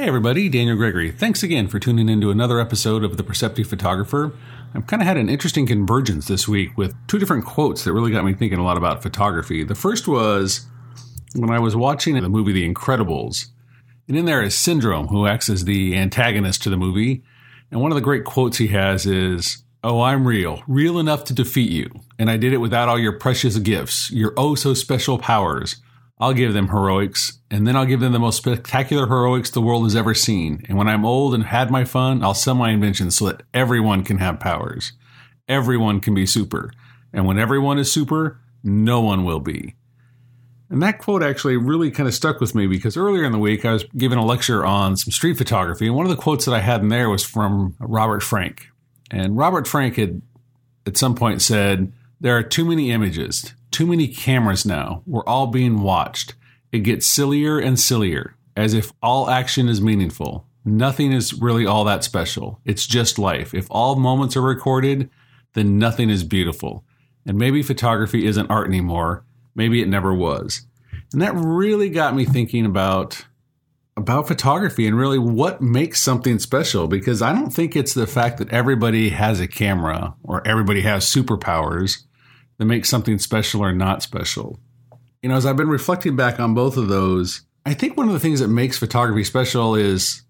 Hey everybody, Daniel Gregory. Thanks again for tuning in to another episode of The Perceptive Photographer. I've kind of had an interesting convergence this week with two different quotes that really got me thinking a lot about photography. The first was when I was watching the movie The Incredibles, and in there is Syndrome, who acts as the antagonist to the movie. And one of the great quotes he has is, "Oh, I'm real enough to defeat you. And I did it without all your precious gifts, your oh so special powers. I'll give them heroics, and then I'll give them the most spectacular heroics the world has ever seen. And when I'm old and had my fun, I'll sell my inventions so that everyone can have powers. Everyone can be super. And when everyone is super, no one will be." And that quote actually really kind of stuck with me because earlier in the week I was giving a lecture on some street photography, and one of the quotes that I had in there was from Robert Frank. And Robert Frank had at some point said, "There are too many images, too many cameras now. We're all being watched. It gets sillier and sillier, as if all action is meaningful. Nothing is really all that special. It's just life. If all moments are recorded, then nothing is beautiful. And maybe photography isn't art anymore. Maybe it never was." And that really got me thinking about photography and really what makes something special, because I don't think it's the fact that everybody has a camera or everybody has superpowers that makes something special or not special. You know, as I've been reflecting back on both of those, I think one of the things that makes photography special is,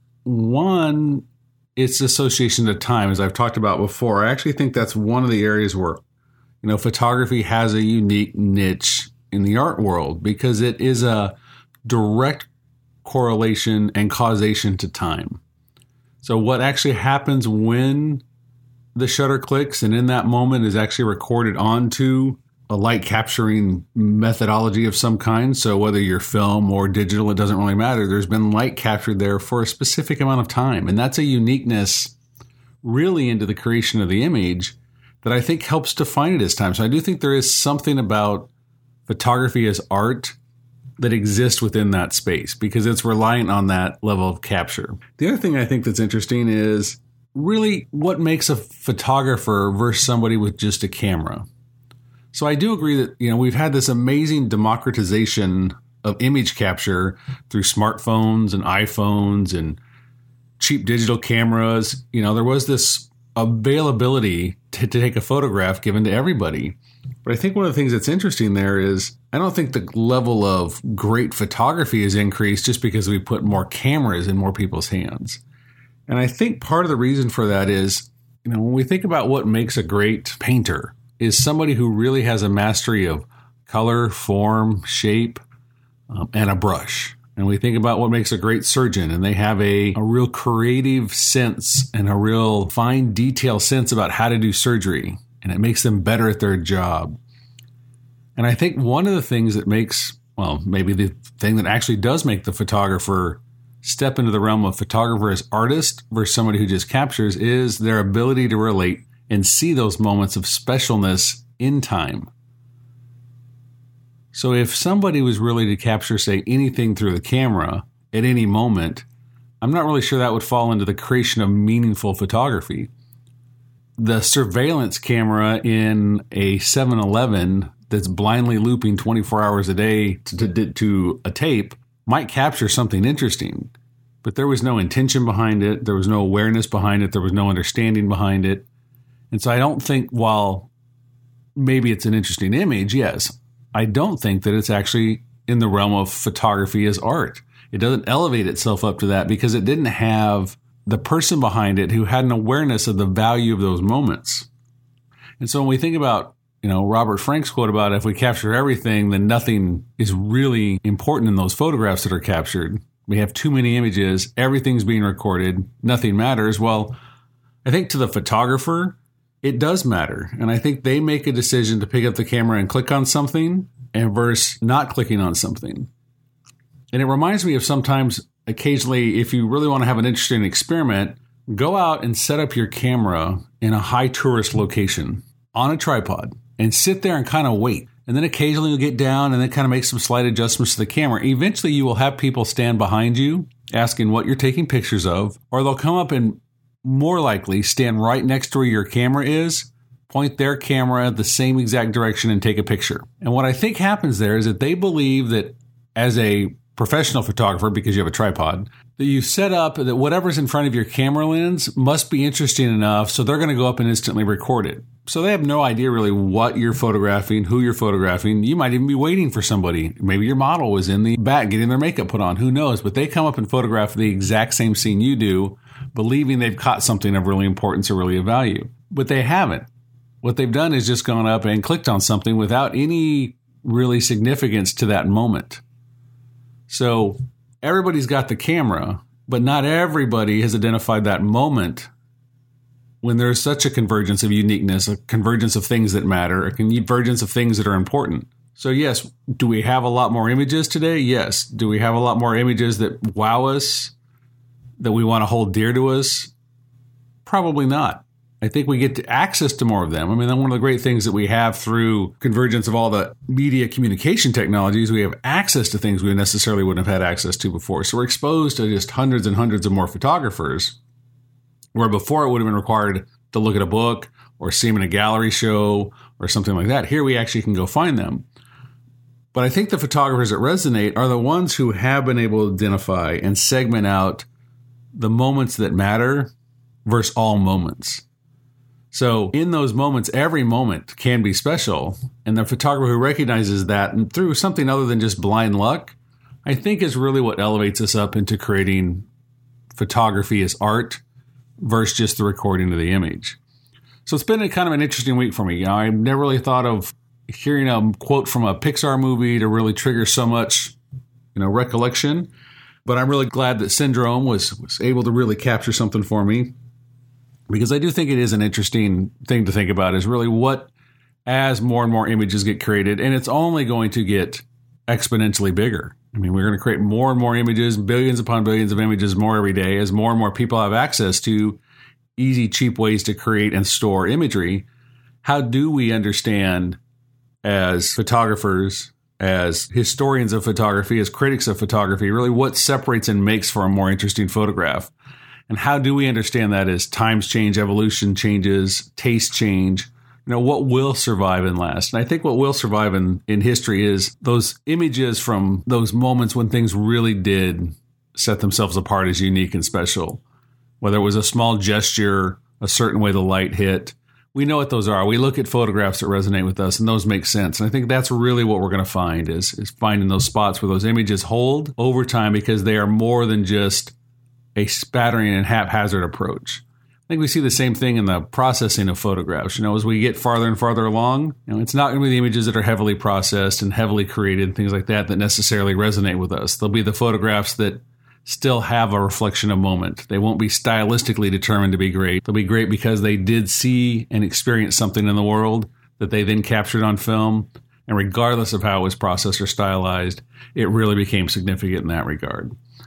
one, its association to time, as I've talked about before. I actually think that's one of the areas where, you know, photography has a unique niche in the art world because it is a direct correlation and causation to time. So what actually happens when the shutter clicks and in that moment is actually recorded onto a light capturing methodology of some kind. So whether you're film or digital, it doesn't really matter. There's been light captured there for a specific amount of time. And that's a uniqueness really into the creation of the image that I think helps define it as time. So I do think there is something about photography as art that exists within that space because it's reliant on that level of capture. The other thing I think that's interesting is really what makes a photographer versus somebody with just a camera. So I do agree that, you know, we've had this amazing democratization of image capture through smartphones and iPhones and cheap digital cameras. You know, there was this availability to take a photograph given to everybody. But I think one of the things that's interesting there is I don't think the level of great photography has increased just because we put more cameras in more people's hands. And I think part of the reason for that is, you know, when we think about what makes a great painter is somebody who really has a mastery of color, form, shape, and a brush. And we think about what makes a great surgeon, and they have a real creative sense and a real fine detail sense about how to do surgery, and it makes them better at their job. And I think one of the things that makes, well, maybe the thing that actually does make the photographer step into the realm of photographer as artist versus somebody who just captures is their ability to relate and see those moments of specialness in time. So if somebody was really to capture, say, anything through the camera at any moment, I'm not really sure that would fall into the creation of meaningful photography. The surveillance camera in a 7-Eleven that's blindly looping 24 hours a day to a tape might capture something interesting, but there was no intention behind it. There was no awareness behind it. There was no understanding behind it. And so I don't think, while maybe it's an interesting image, yes, I don't think that it's actually in the realm of photography as art. It doesn't elevate itself up to that because it didn't have the person behind it who had an awareness of the value of those moments. And so when we think about, you know, Robert Frank's quote about if we capture everything, then nothing is really important in those photographs that are captured. We have too many images. Everything's being recorded. Nothing matters. Well, I think to the photographer, it does matter. And I think they make a decision to pick up the camera and click on something and versus not clicking on something. And it reminds me of sometimes, occasionally, if you really want to have an interesting experiment, go out and set up your camera in a high tourist location on a tripod and sit there and kind of wait. And then occasionally you'll get down and then kind of make some slight adjustments to the camera. Eventually you will have people stand behind you asking what you're taking pictures of, or they'll come up and more likely stand right next to where your camera is, point their camera the same exact direction and take a picture. And what I think happens there is that they believe that as a professional photographer because you have a tripod, that you set up that whatever's in front of your camera lens must be interesting enough so they're going to go up and instantly record it. So they have no idea really what you're photographing, who you're photographing. You might even be waiting for somebody. Maybe your model was in the back getting their makeup put on. Who knows? But they come up and photograph the exact same scene you do, believing they've caught something of really importance or really of value. But they haven't. What they've done is just gone up and clicked on something without any really significance to that moment. So everybody's got the camera, but not everybody has identified that moment when there's such a convergence of uniqueness, a convergence of things that matter, a convergence of things that are important. So yes, do we have a lot more images today? Yes. Do we have a lot more images that wow us, that we want to hold dear to us? Probably not. I think we get access to more of them. I mean, one of the great things that we have through convergence of all the media communication technologies, we have access to things we necessarily wouldn't have had access to before. So we're exposed to just hundreds and hundreds of more photographers, where before it would have been required to look at a book or see them in a gallery show or something like that. Here we actually can go find them. But I think the photographers that resonate are the ones who have been able to identify and segment out the moments that matter versus all moments. So in those moments, every moment can be special. And the photographer who recognizes that and through something other than just blind luck, I think is really what elevates us up into creating photography as art versus just the recording of the image. So it's been kind of an interesting week for me. You know, I never really thought of hearing a quote from a Pixar movie to really trigger so much, recollection. But I'm really glad that Syndrome was able to really capture something for me. Because I do think it is an interesting thing to think about is really what, as more and more images get created, and it's only going to get exponentially bigger. I mean, we're going to create more and more images, billions upon billions of images more every day as more and more people have access to easy, cheap ways to create and store imagery. How do we understand as photographers, as historians of photography, as critics of photography, really what separates and makes for a more interesting photograph? And how do we understand that as times change, evolution changes, tastes change? What will survive and last? And I think what will survive in history is those images from those moments when things really did set themselves apart as unique and special. Whether it was a small gesture, a certain way the light hit. We know what those are. We look at photographs that resonate with us, and those make sense. And I think that's really what we're going to find is finding those spots where those images hold over time because they are more than just a spattering and haphazard approach. I think we see the same thing in the processing of photographs. As we get farther and farther along, it's not going to be the images that are heavily processed and heavily created, things like that necessarily resonate with us. They'll be the photographs that still have a reflection of moment. They won't be stylistically determined to be great. They'll be great because they did see and experience something in the world that they then captured on film. And regardless of how it was processed or stylized, it really became significant in that regard.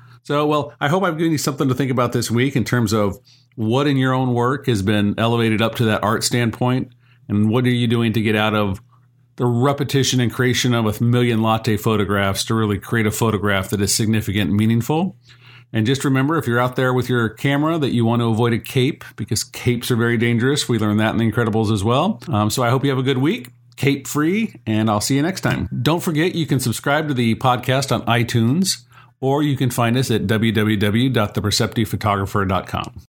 So, I hope I've given you something to think about this week in terms of what in your own work has been elevated up to that art standpoint, and what are you doing to get out of the repetition and creation of a million latte photographs to really create a photograph that is significant and meaningful. And just remember, if you're out there with your camera, that you want to avoid a cape because capes are very dangerous. We learned that in The Incredibles as well. So I hope you have a good week. Cape free, and I'll see you next time. Don't forget, you can subscribe to the podcast on iTunes, or you can find us at www.theperceptivephotographer.com.